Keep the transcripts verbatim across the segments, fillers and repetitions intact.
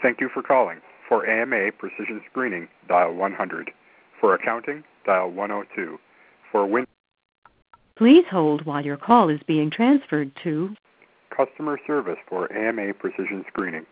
Thank you for calling. For A M A Precision Screening, dial one hundred. For accounting, dial one oh two. For Win... Please hold while your call is being transferred to customer service for A M A Precision Screening.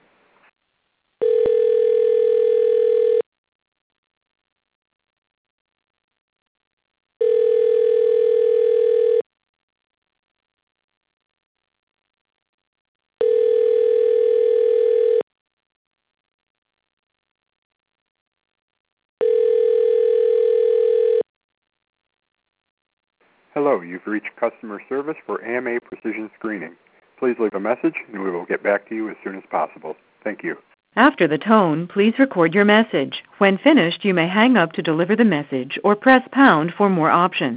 Hello, you've reached customer service for A M A Precision Screening. Please leave a message and we will get back to you as soon as possible. Thank you. After the tone, please record your message. When finished, you may hang up to deliver the message or press pound for more options.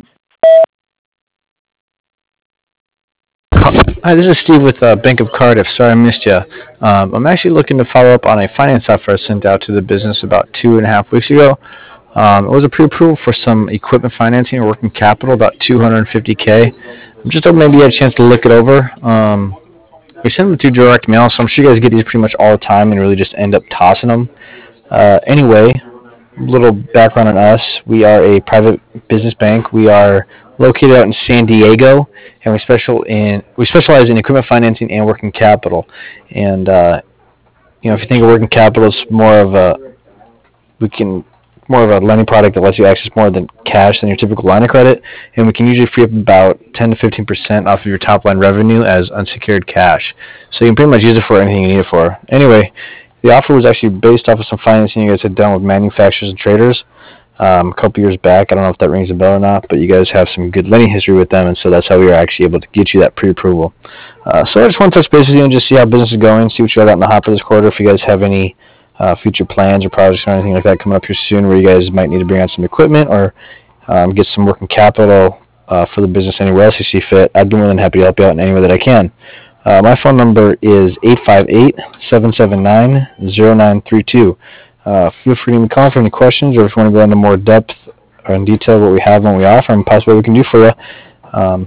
Hi, this is Steve with uh, Bank of Cardiff. Sorry I missed you. Um, I'm actually looking to follow up on a finance offer I sent out to the business about two and a half weeks ago. Um, it was a pre-approval for some equipment financing or working capital, about two hundred fifty K. I'm just hoping maybe you had a chance to look it over. Um, we send them through direct mail, so I'm sure you guys get these pretty much all the time and really just end up tossing them. Uh, anyway, a little background on us. We are a private business bank. We are located out in San Diego, and we special in we specialize in equipment financing and working capital. And uh, you know, if you think of working capital, it's more of a we can more of a lending product that lets you access more than cash than your typical line of credit, and we can usually free up about ten to fifteen percent off of your top line revenue as unsecured cash. So you can pretty much use it for anything you need it for. Anyway, the offer was actually based off of some financing you guys had done with manufacturers and traders um, a couple years back. I don't know if that rings a bell or not, but you guys have some good lending history with them, and so that's how we were actually able to get you that pre-approval. Uh, so I just want to touch base with you and just see how business is going, see what you got in the hopper this quarter, if you guys have any uh, future plans or projects or anything like that coming up here soon where you guys might need to bring on some equipment or um, get some working capital uh, for the business anywhere else you see fit. I'd be more than happy to help you out in any way that I can. Uh, my phone number is eight five eight, seven seven nine, zero nine three two. Uh, feel free to give me a call for any questions, or if you want to go into more depth or in detail what we have and what we offer and possibly what we can do for you. Um,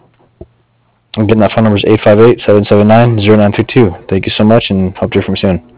again, that phone number is eight five eight, seven seven nine, zero nine three two. Thank you so much, and hope to hear from you soon.